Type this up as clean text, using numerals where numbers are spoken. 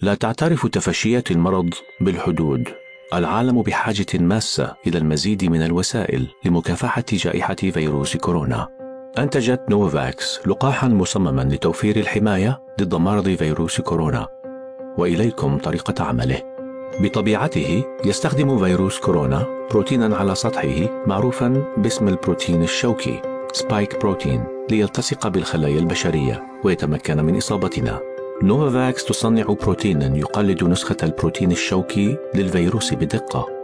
لا تعترف تفشيات المرض بالحدود. العالم بحاجة ماسة إلى المزيد من الوسائل لمكافحة جائحة فيروس كورونا. أنتجت نوفاكس لقاحا مصمما لتوفير الحماية ضد مرض فيروس كورونا، وإليكم طريقة عمله. بطبيعته يستخدم فيروس كورونا بروتينا على سطحه معروفا باسم البروتين الشوكي سبايك بروتين ليلتصق بالخلايا البشرية ويتمكن من إصابتنا. نوفاكس تصنع بروتينا يقلد نسخة البروتين الشوكي للفيروس بدقة.